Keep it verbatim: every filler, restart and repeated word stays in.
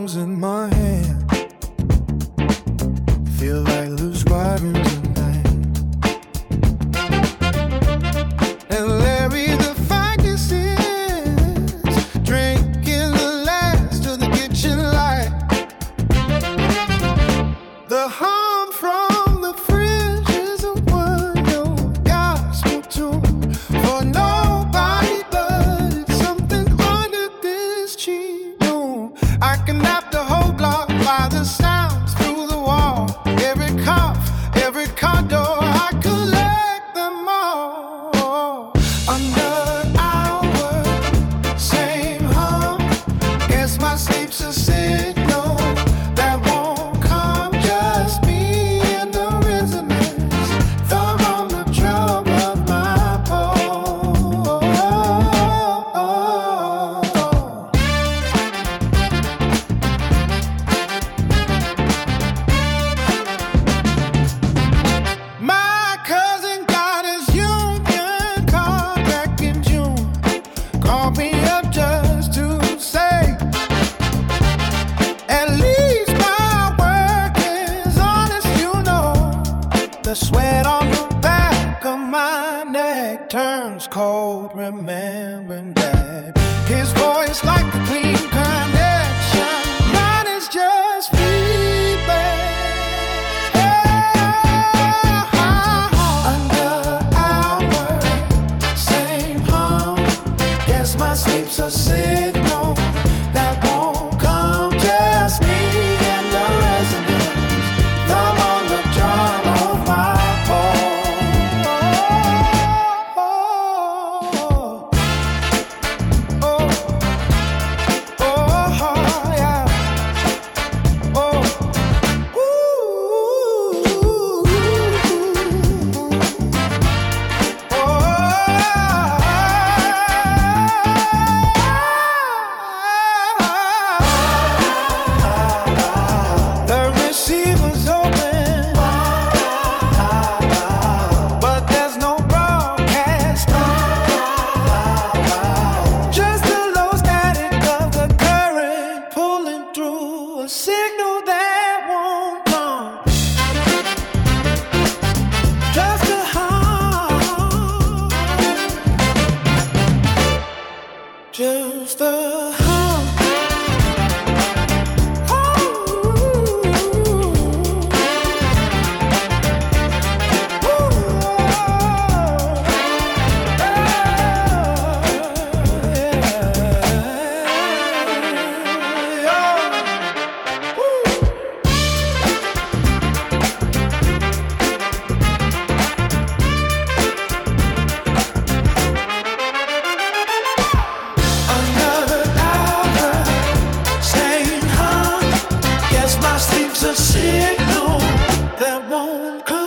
palms in my hand. Feel like loose wires tonight. And Larry the Ficus is drinking the last of the kitchen light. The hum from the fridge is a one-note gospel tune for nobody, but it's something under this cheap moon. I can nap the whole block by the sounds through the wall. Every cough, every condo, I collect them all. Under our same hum, guess my sleep's a signal that won't come. Just me and the resonance, thumb on the drum of my pulse. My cousin got his union card back in June. Called me up just to say, at least my work is honest, you know. The sweat on the back of my neck turns cold, remembering that. His voice like a clean connection, mine is just feedback. Under our same hum, guess my sleep's a signal that won't come. Just me and the resonance, thumb on the drum of my pulse. Oh, oh, yeah. Oh, the receiver's open, but there's no broadcast. Just the low static of the current pulling through a signal that won't come. Just a hum, just a hum. Another hour, same hum. Guess my sleep's a signal that won't come.